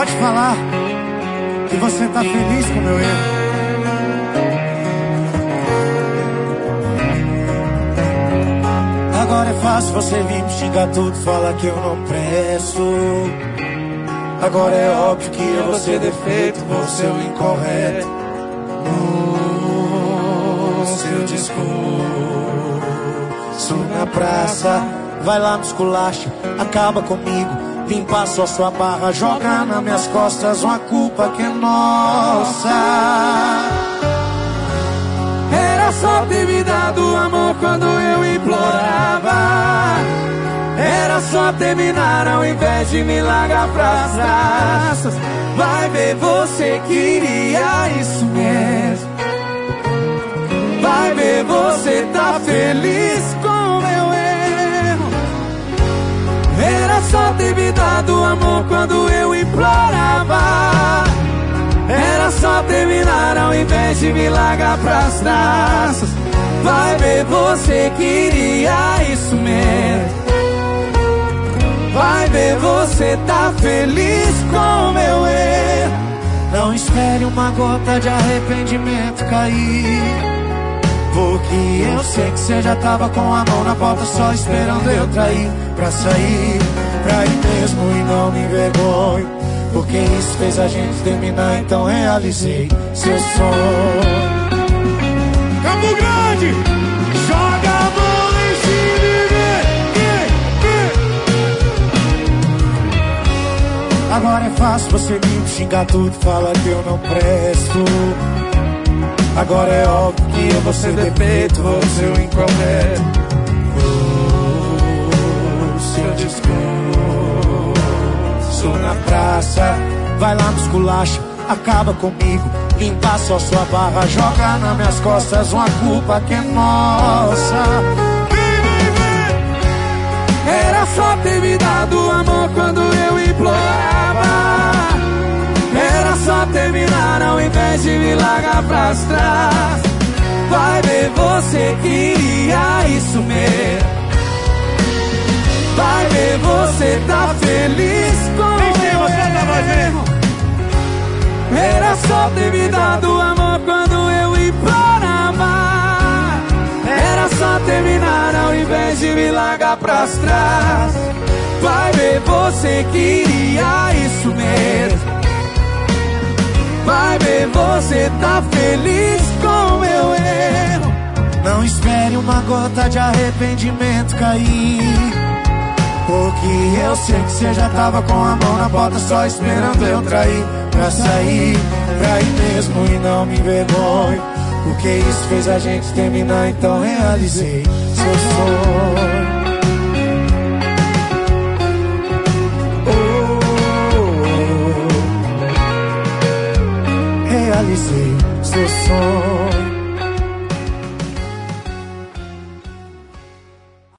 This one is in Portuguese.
Pode falar que você tá feliz com o meu erro. Agora é fácil você vir me xingar tudo, fala que eu não presto. Agora é óbvio que eu vou ser defeito, vou ser o incorreto no seu discurso na praça. Vai lá no esculacho, acaba comigo, limpa só sua barra, joga nas minhas costas uma culpa que é nossa. Era só ter me dado amor quando eu implorava. Era só terminar ao invés de me largar pras traças. Vai ver, você queria isso mesmo. Vai ver, você tá feliz com o meu erro. Era só ter me dado amor quando eu implorava. Era só terminar ao invés de me largar pras traças. Vai ver, você queria isso mesmo. Vai ver, você tá feliz com o meu erro. Não espere uma gota de arrependimento cair, porque eu sei que você já tava com a mão na porta, só esperando eu trair, pra sair, pra ir mesmo e não me envergonho, porque isso fez a gente terminar, então realizei seu sonho. Campo Grande, joga a bola em cima e Agora é fácil você me xingar tudo, fala que eu não presto. Agora é óbvio que eu vou ser defeito, vou ser o incorreto no seu discurso na praça. Vai lá no esculacho, acaba comigo, limpa só sua barra, joga nas minhas costas uma culpa que é nossa. Era só ter me dado amor quando eu implorava. Era só terminar ao invés de me largar pras trás. Vai ver, você queria isso mesmo. Vai ver, você tá feliz com o meu erro. Era só ter me dado amor quando eu implorava. Era só terminar ao invés de me largar pras trás. Vai ver, você queria isso mesmo. Vai ver, você tá feliz com o meu erro. Não espere uma gota de arrependimento cair, porque eu sei que você já tava com a mão na porta, só esperando eu trair, pra sair, pra ir mesmo e não me envergonho, porque isso fez a gente terminar, então realizei seu sonho. Realizei seu sonho.